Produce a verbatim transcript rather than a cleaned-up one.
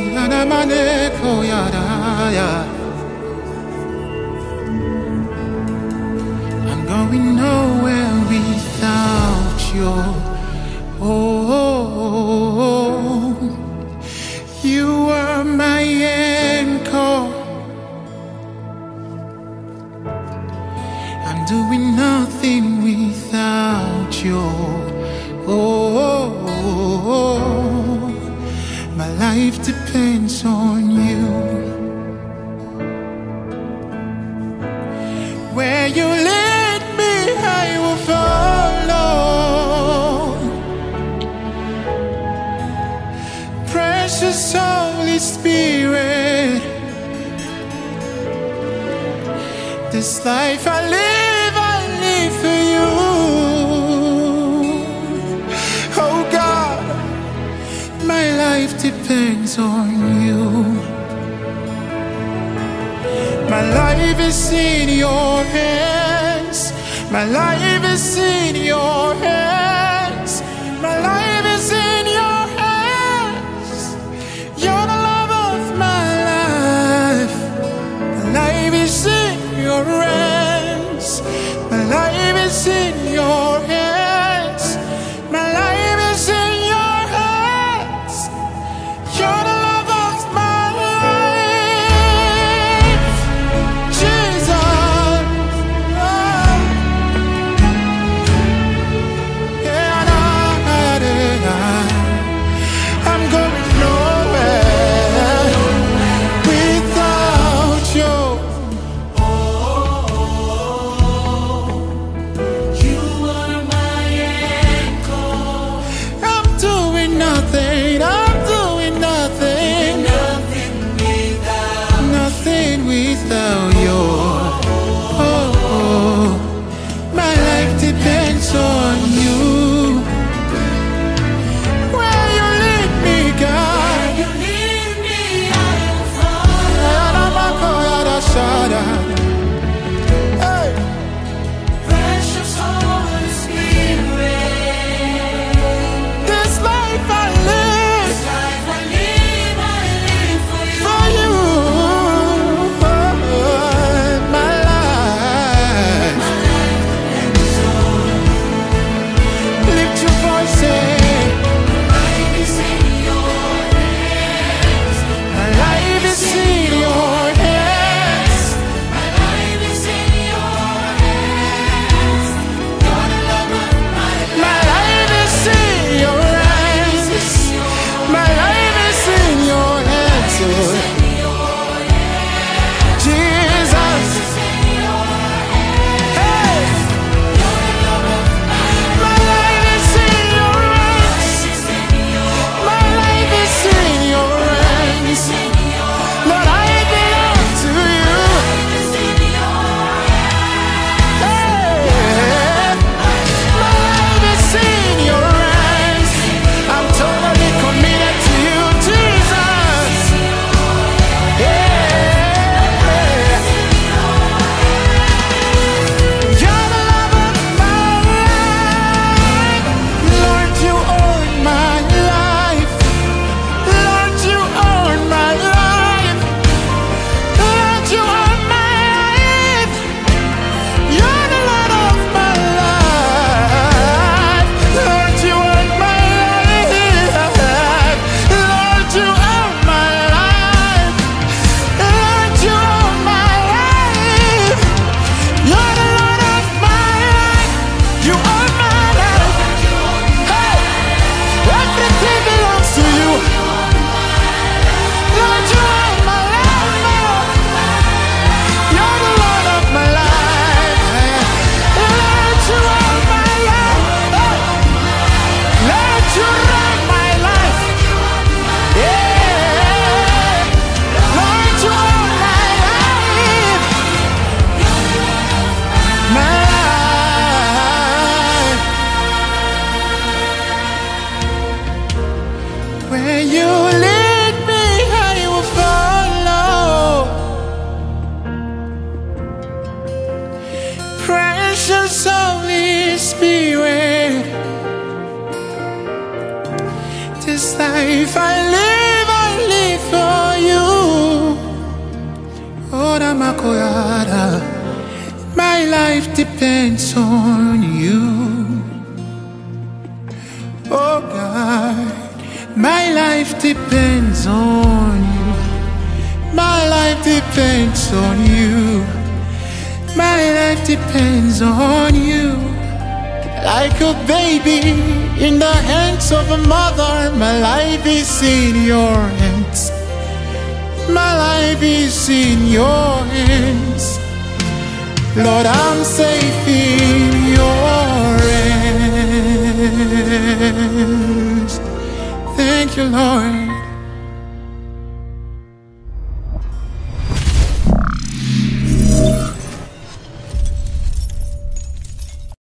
I'm going nowhere without you. Oh, you are my anchor. I'm doing nothing without you. Oh, my life depends on you. Where you lead me, I will follow. Precious Holy Spirit, this life I live, I live for you. Oh God, my life depends on you. My life is in your hands. My life is in your hands. My life is in your hands. You're the love of my life. My life is in your hands. My life is in your hands. My life is in your hands. You're the love of my life, Jesus. Oh. Yeah, nah, nah, nah. I'm going nowhere without you. Nothing, I'm doing nothing, nothing without, nothing without you. Oh, oh, my life depends on you. Where you lead me, God, where you lead me, I will follow. Hey. Precious Holy Spirit, this life I live, this life I live, I live for you. For you, oh, my life, my life depends on. Lift your voice, say, my life is in your hands. My life is in your hands. My life is in your hands. You're the love of my life. My life is in your hands. My life is in your hands, Lord. Jesus. Hey. My life is in your hands. My life is in your hands. Lord, I belong to you. Hey. My life is in your hands. I'm totally committed to you, Jesus. Yeah. You're the love of my life. Lord, you own my life. Lord, you own my life. Lord, you own my life. You're the Lord of my life. Lord, you own my life. Lord, you own my life. Lord, you own my life. You're the Lord of my life. You own my life. Hey, everything belongs to you. Lord, you own my life. You're the Lord of my life. Lord, you own my life. Lord, you run my life. Yeah. Lord, you own my life. My life. Where you lead me, I will follow. Precious Holy Spirit, this life I live, I live for koyada. My life depends on you. Oh God, my life depends on you. My life depends on you. My life depends on you. Like a baby in the hands of a mother, my life is in your hands. My life is in your hands. Lord, I'm safe in your hands. Thank you, Lord.